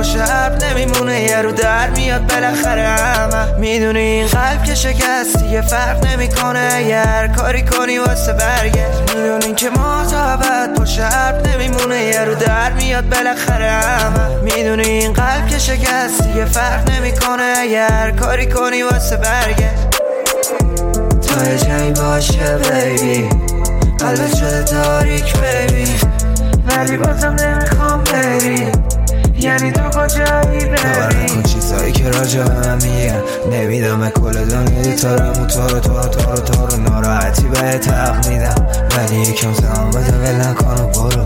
پشت حرف نمیمونه، یه رو در میاد بالاخره همه. میدونی این قلب که شکستی یه فرق نمیکنه، یه هر کاری کنی واسه برگشت. میدونی که ما تا ابد پشت حرف نمیمونه، یه رو در میاد بالاخره همه. میدونی این قلب که شکستی یه فرق نمیکنه، یه هر کاری کنی واسه برگشت. تا یه جایی باشه بیبی، قلبت شده تاریک بیبی، ولی بازم نمیخوام بری، یعنی تو کجایی بری؟ باور نکن چیزایی که راجع به من میگن، نمیدم کل دنیا تارم و تارو ناراحتی بهت حق میدم، ولی یکم زمان بده ول نکن و برو.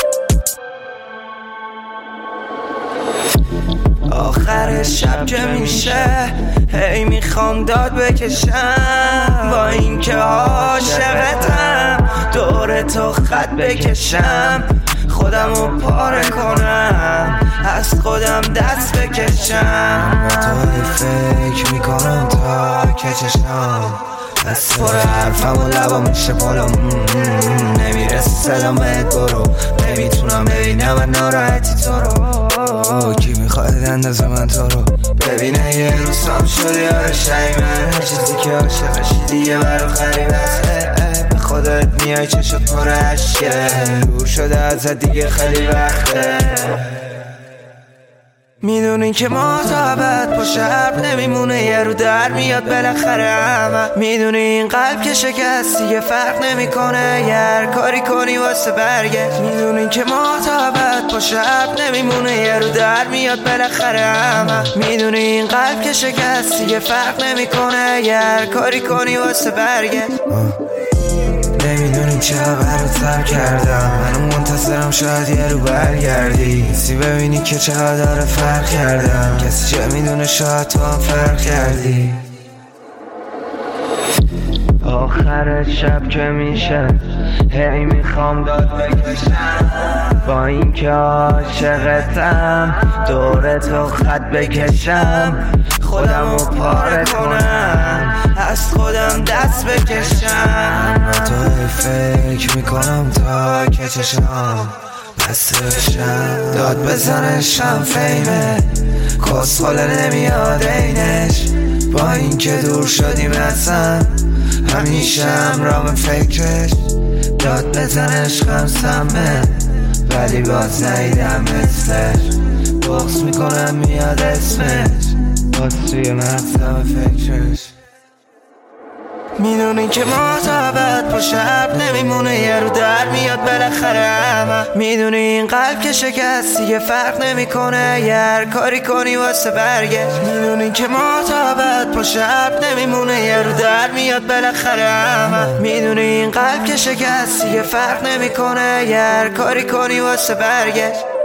آخر شب که میشه هی میخوام داد بکشم، با این که عاشقتم دور تو خط بکشم، خودمو پاره کنم از خودم دست بکشم. تو فکر میکنم تا که چشم دست پر حرفم و لبا میشه پالم، نمیرسه صدام بهت برو، نمیتونم ببینم من ناراحتی تو رو، کی میخواد اندازه من تو رو ببینه. یه روزم شدی آرشای من، هر چیزی که عاشقشی دیگه برو غریبه است، به خودت میای چشت پر عشقه، دور شده ازت دیگه خیلی وقته. میدونین که ما تا ابد پشت حرف نمیمونه، یه رو در میاد بالاخره همه. میدونی این قلب که شکستی یه فرق نمیکنه، یه هر کاری کنی واسه برگشت. میدونین که ما تا ابد پشت حرف نمیمونه، یه رو در میاد بالاخره همه. میدونی این قلب که شکستی یه فرق نمیکنه، یه هر کاری کنی واسه برگشت. نمیدونیم چه رو تر کردم، منو منتظرم شاید یه رو برگردی، سی ببینی که چقدر فرق کردم، کسی چه میدونه شاید تو هم فرق کردی. آخر شب که میشه هی میخوام داد بکشم، با این که عاشقتم دور تو خط بکشم، خودمو پاره کنم از خودم دست بکشم. تو فکر میکنم تا که چشم بسته بشم، داد بزنشم فیمه کسخوله نمیاد اینش، با این که دور شدیم اصلا همیشه همراه فکرش، داد بزنش خمسمه ولی باز نیدم مثلش، بغض میکنم میاد اسمش باز توی مغزم فکرش. میدونی که ما تا ابد پشت حرف نمیمونه، یه رو در میاد بالاخره همه. میدونی این قلب که شکستی یه فرق نمیکنه، یه هر کاری کنی واسه برگشت. میدونی که ما تا ابد پشت حرف نمیمونه، یه رو در میاد بالاخره همه. میدونی این قلب که شکستی یه فرق نمیکنه، یه هر کاری کنی واسه برگشت.